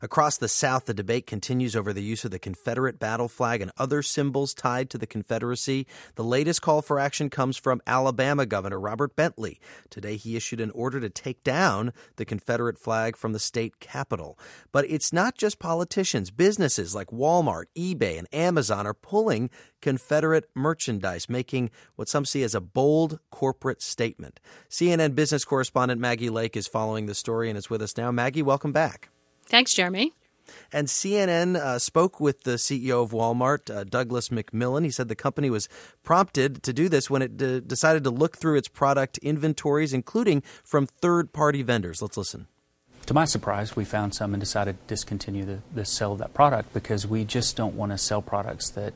Across the South, the debate continues over the use of the Confederate battle flag and other symbols tied to the Confederacy. The latest call for action comes from Alabama Governor Robert Bentley. Today, he issued an order to take down the Confederate flag from the state capitol. But it's not just politicians. Businesses like Walmart, eBay, and Amazon are pulling Confederate merchandise, making what some see as a bold corporate statement. CNN business correspondent Maggie Lake is following the story and is with us now. Maggie, welcome back. Thanks, Jeremy. And CNN spoke with the CEO of Walmart, Douglas McMillon. He said the company was prompted to do this when it decided to look through its product inventories, including from third-party vendors. Let's listen. To my surprise, we found some and decided to discontinue the sale of that product because we just don't want to sell products that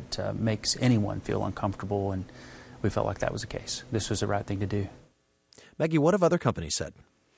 makes anyone feel uncomfortable, and we felt like that was the case. This was the right thing to do. Maggie, what have other companies said?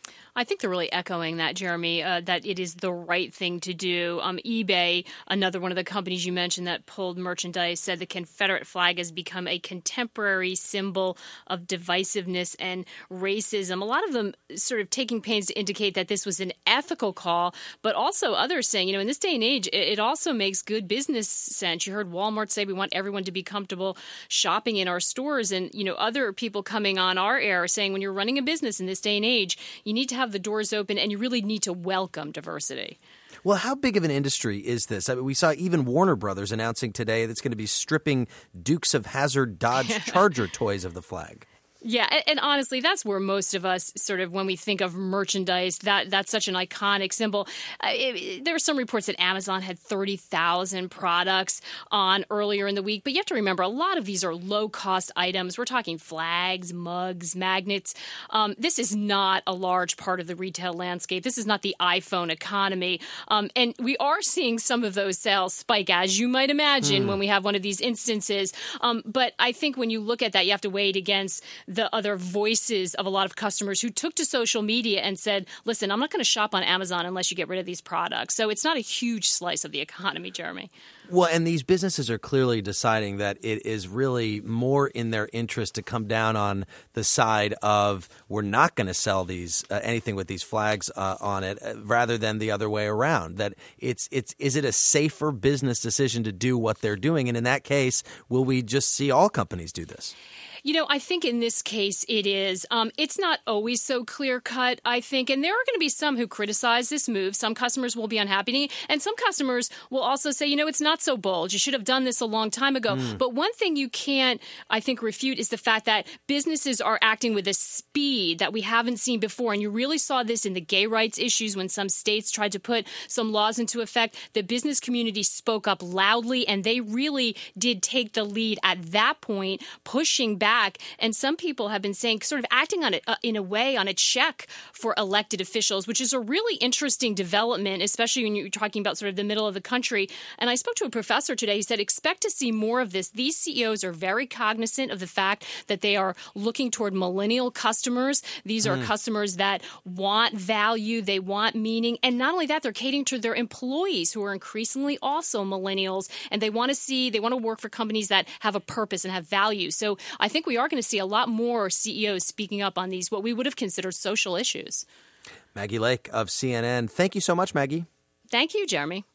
I think they're really echoing that, Jeremy, that it is the right thing to do. eBay, another one of the companies you mentioned that pulled merchandise, said the Confederate flag has become a contemporary symbol of divisiveness and racism. A lot of them sort of taking pains to indicate that this was an ethical call, but also others saying, in this day and age, it also makes good business sense. You heard Walmart say we want everyone to be comfortable shopping in our stores, and, other people coming on our air saying when you're running a business in this day and age, you need to have the doors open, and you really need to welcome diversity. Well, how big of an industry is this? I mean, we saw even Warner Brothers announcing today that's going to be stripping Dukes of Hazzard Dodge Charger toys of the flag. Yeah, and honestly, that's where most of us sort of, when we think of merchandise, that's such an iconic symbol. There were some reports that Amazon had 30,000 products on earlier in the week, but you have to remember, a lot of these are low-cost items. We're talking flags, mugs, magnets. This is not a large part of the retail landscape. This is not the iPhone economy. And we are seeing some of those sales spike, as you might imagine, when we have one of these instances. But I think when you look at that, you have to weigh it against the other voices of a lot of customers who took to social media and said, listen, I'm not going to shop on Amazon unless you get rid of these products. So it's not a huge slice of the economy, Jeremy. Well, and these businesses are clearly deciding that it is really more in their interest to come down on the side of we're not going to sell these anything with these flags on it, rather than the other way around. That is it a safer business decision to do what they're doing? And in that case, will we just see all companies do this? I think in this case it is. It's not always so clear-cut, I think. And there are going to be some who criticize this move. Some customers will be unhappy. And some customers will also say, it's not so bold. You should have done this a long time ago. But one thing you can't, I think, refute is the fact that businesses are acting with a speed that we haven't seen before. And you really saw this in the gay rights issues when some states tried to put some laws into effect. The business community spoke up loudly, and they really did take the lead at that point, pushing back. And some people have been saying, sort of acting on it in a way, on a check for elected officials, which is a really interesting development, especially when you're talking about sort of the middle of the country. And I spoke to a professor today. He said, expect to see more of this. These CEOs are very cognizant of the fact that they are looking toward millennial customers. These are customers that want value, they want meaning. And not only that, they're catering to their employees who are increasingly also millennials. And they want to work for companies that have a purpose and have value. So I think we are going to see a lot more CEOs speaking up on these, what we would have considered social issues. Maggie Lake of CNN. Thank you so much, Maggie. Thank you, Jeremy.